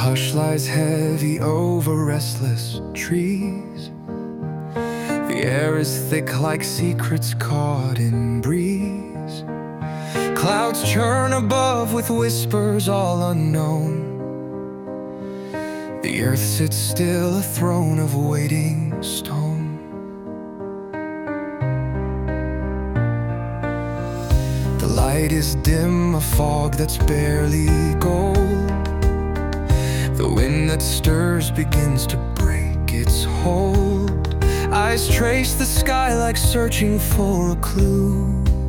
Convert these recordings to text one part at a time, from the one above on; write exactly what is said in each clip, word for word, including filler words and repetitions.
hush lies heavy over restless trees. The air is thick like secrets caught in breeze. Clouds churn above with whispers all unknown. The earth sits still, a throne of waiting stone. The light is dim, a fog that's barely gold. The wind that stirs begins to break its hold. Eyes trace the sky like searching for a clue.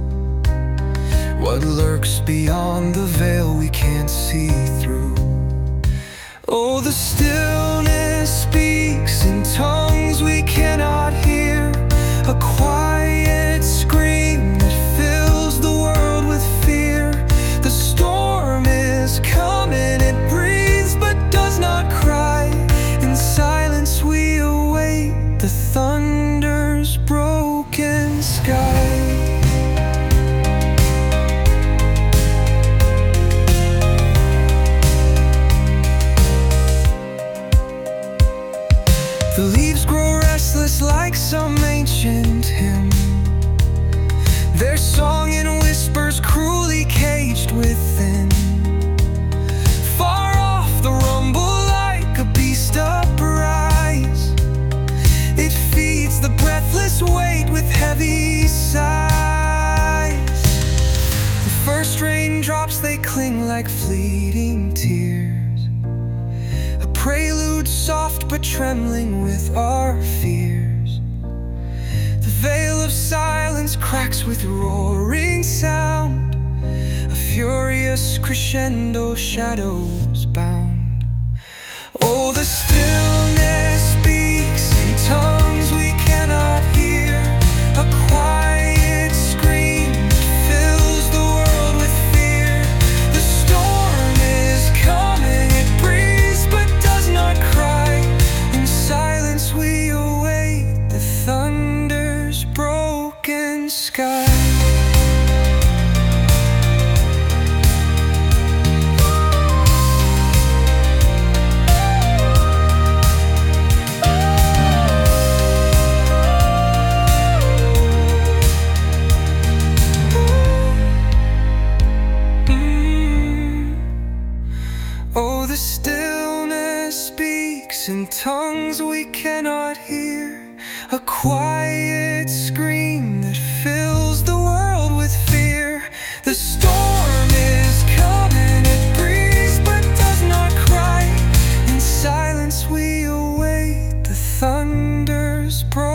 What lurks beyond the veil we can't see through? Oh, the stillness speaks in tongues we cannot hear, a quiet scream that fills the world with fear. The storm is coming, it breathes but does not cry. In silence we await the thunder's broken sky. The leaves grow restless like some ancient hymn, their song in whispers cruelly caged within. Far off the rumble like a beast uprise. It feeds the breathless weight with heavy sighs. The first raindrops, they cling like fleeting tears, a prelude soft but trembling with our fears. The veil of silence cracks with roaring sound, a furious crescendo, shadows bound. Oh, the stillness speaks in tongues we cannot hear, a quiet scream that fills the world with fear. The storm is coming, it breathes but does not cry. In silence we await the thunder's broken sky. Oh, the stillness speaks in tongues we cannot hear, a quiet scream that fills the world with fear. The storm is coming, it breathes but does not cry. In silence we await the thunder's broken